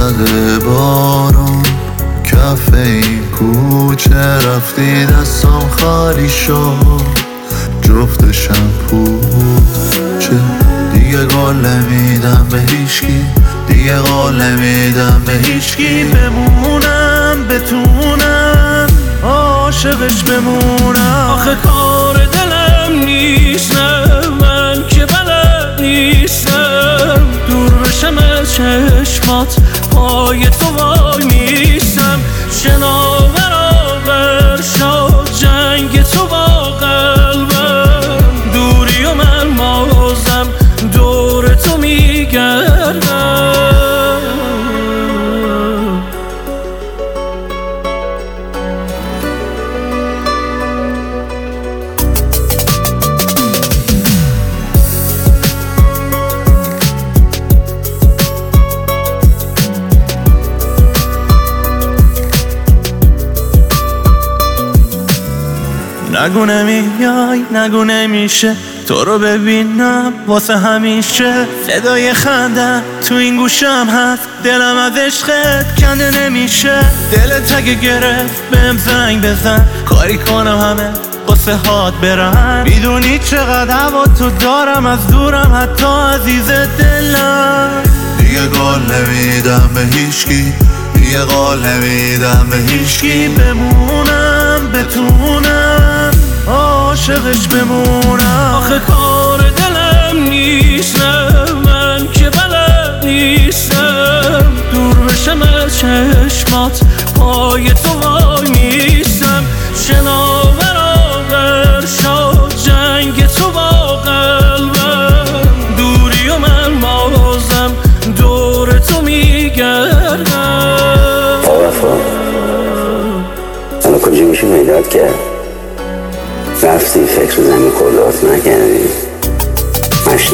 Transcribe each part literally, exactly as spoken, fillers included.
زده بارون کف این کوچه رفتی دستم خالی شد جفت شمپوچه دیگه قول نمیدم به هیچکی دیگه قول نمیدم به هیچکی بمونم بتونم عاشقش بمونم آخه کار دلم نیست من که بلد نیستم دور بشم از چشمات پای تو وای میستم شناور آور شد جنگ تو با قلبم دوری و من مازم دور تو میگردم نگو نمیای نگو نمیشه تو رو ببینم واسه همیشه صدای خنده تو این گوشم هست دلم از عشقت کنده نمیشه دلت اگه گرفت بهم زنگ بزن کاری کنم همه قصه هات برن میدونی چقدر هوا تو دارم از دورم حتی عزیز دلم دیگه قول نمیدم به هیچکی دیگه قول نمیدم به هیچکی بمونم بتونم عاشقش بمونم آخه کار دلم نیست من که بلد نیستم دور بشم از چشمات پای تو وای میستم شناور آور شد جنگ تو با قلبم دوری و من مازم دور تو میگردم وفا الان کجا میشه پیدات کرد رفتی فکر زمین خودات نکردی مشتی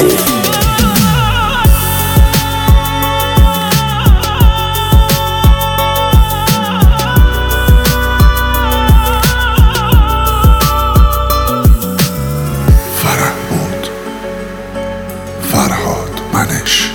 فرهاد فرهاد منش